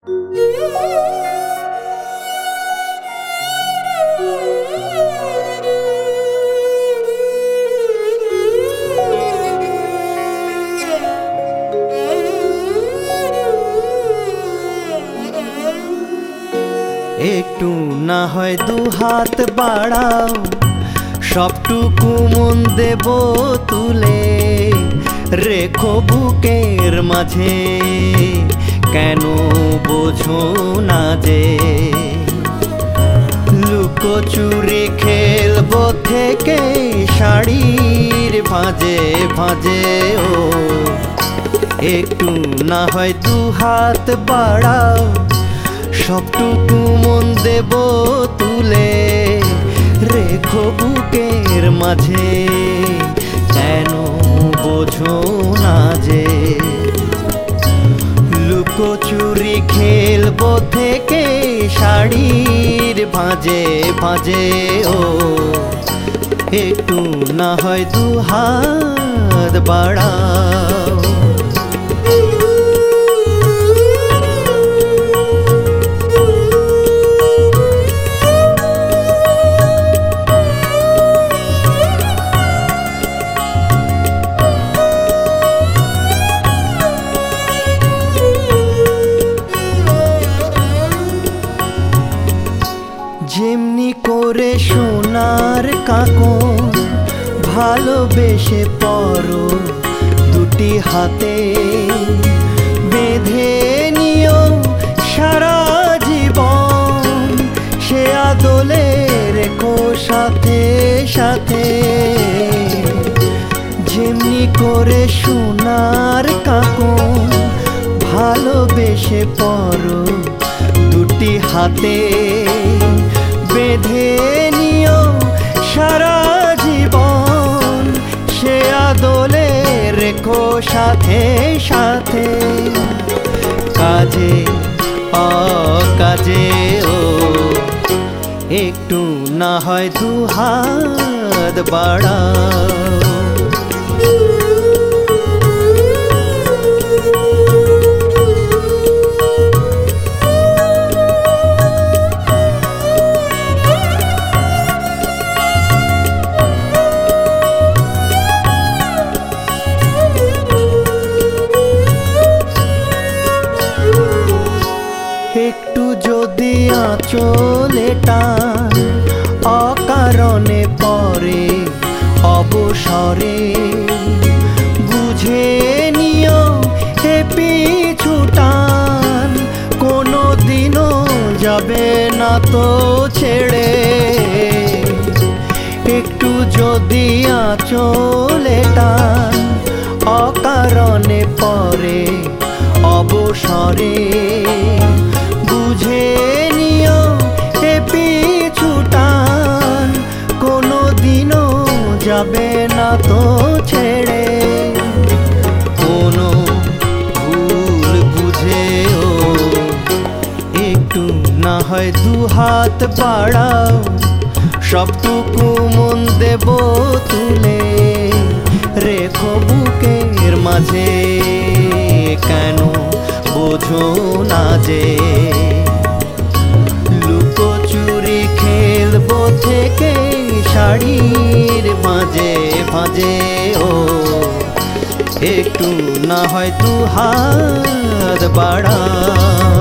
একটু না হয় দু হাত বাড়াও, সবটুকু মন দেব তুলে, রেখো বুকের মাঝে, কেন বোঝো না যে লুকোচুরি খেলবো থেকে শাড়ির ভাঁজে ভাঁজে। ও একটু না হয় দু হাত বাড়াও, সবটুকু মন দেব তুলে, রেখো বুকের মাঝে, কেন বোঝো না যে লুকোচুরি খেলবো থেকে শাড়ির ভাঁজে ভাঁজে। ও একটু না হয় দু হাত বাড়াও। যেমনি করে সোনার কাকন ভালোবেসে পরো দুটি হাতে, বেঁধে নিও সারা জীবন, সে আদলে রেখো সাথে সাথে। যেমনি করে সোনার কাকন ভালোবেসে পরো দুটি হাতে, বেঁধে নিও সারা জীবন, সে আদলে রেখো সাথে সাথে। কাজে অকাজে ও একটু না হয় দু হাত বাড়াও। একটু যদি আঁচলে টান অকারণে পরে অবসরে, বুঝে নিও হে পিছু টান, কোনো দিনও যাবে না তো ছেড়ে। একটু যদি আঁচলে টান অকারণে পরে অবসরে, বুঝে নিও হে পিছু টান, কোনো দিনও যাবে না তো ছেড়ে। কোনো ভুল বুঝেও একটু না হয় দু হাত বাড়াও, সবটুকু মন দেব তুলে, রেখো বুকের মাঝে, কেন বোঝো না যে লুকোচুরি খেলবো থেকে শাড়ির ভাঁজে ভাঁজে। ও একটু না হয় দু হাত বাড়াও।